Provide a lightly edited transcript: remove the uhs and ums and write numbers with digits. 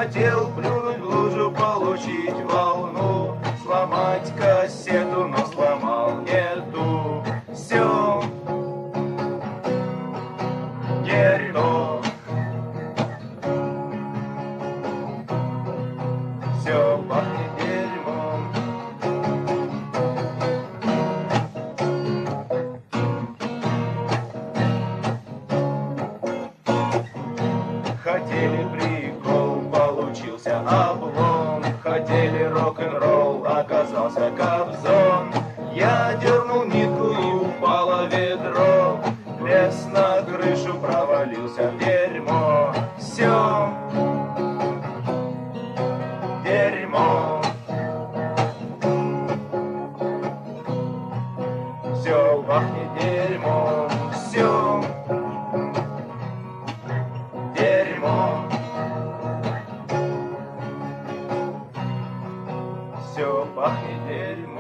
Хотел плюнуть в лужу, получить волну, сломать кассету, но сломал не ту. Все дерьмо, все пахнет дерьмом. Хотели прикол, получился облом. Хотели рок-н-ролл, оказался Кобзон. Я дернул нитку и упало ведро. Лез на крышу, провалился в дерьмо. Все дерьмо, все пахнет дерьмом. Все дерьмо, все пахнет дерьмом.